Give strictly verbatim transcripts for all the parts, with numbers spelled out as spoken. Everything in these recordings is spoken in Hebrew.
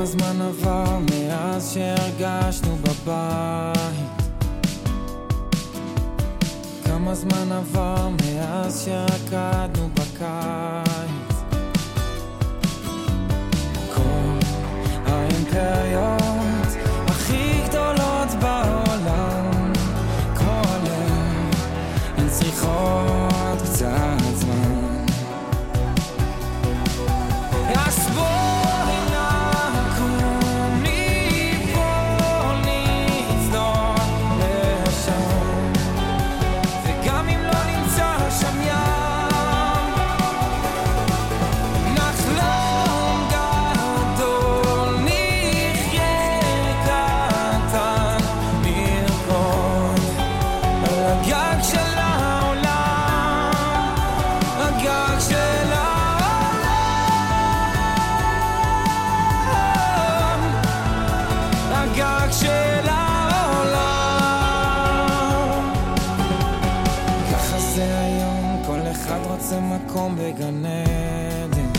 כמה זמן עבר מאז שהרגשנו בבית, כמה זמן עבר מאז שרקדנו בקיץ. כל האימפריות הכי גדולות בעולם, כל הן צריכות קצת זמן. אז בואי נקום מפה נצלול לשם, וגם אם לא נמצא שם ים, נחלום גדול, נחיה קטן, נרקוד על הגג של העולם, הגג של העולם, הגג של העולם. ככה זה היום, כל אחד רוצה מקום בגן עדן.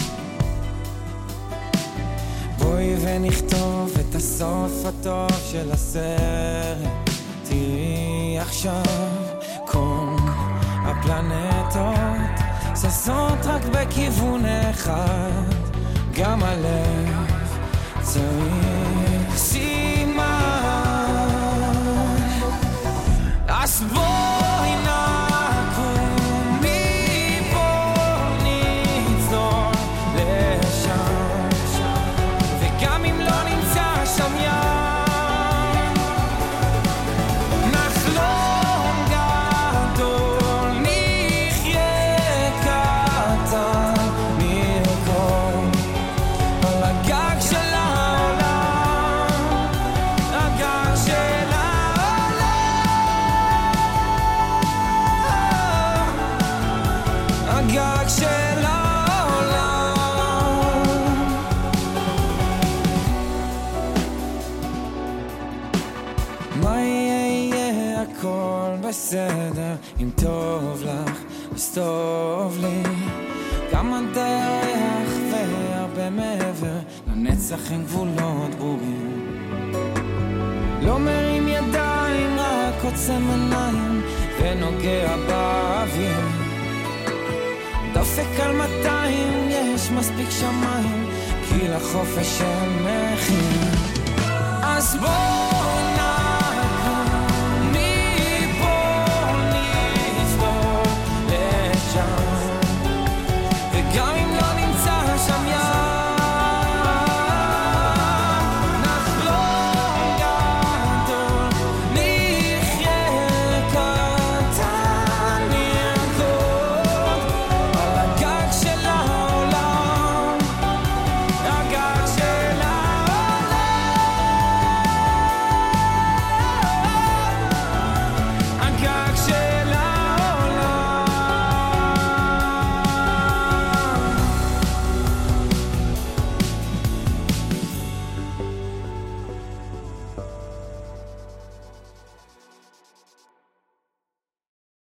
בואי ונכתוב את הסוף הטוב של הסרט. תראי עכשיו כל הפלנטות זזות רק בכיוון אחד, גם הלב צריך סימן. אז בואי נקום מפה נצלול לשם, וגם אם לא נמצא שם ים, נחלום גדול, נחיה קטן, נרקוד על הגג של העולם, הגג של העולם, הגג של העולם. מה יהיה יהיה הכל בסדר, אם טוב לך אז טוב לי, גם הדרך והרבה מעבר, לנצח אין גבולות ברורים. לא מרים ידיים, רק עוצם עיניים ונוגע באוויר, דופק על מאתיים, יש מספיק שמיים, כי לחופש אין מחיר. אז בוא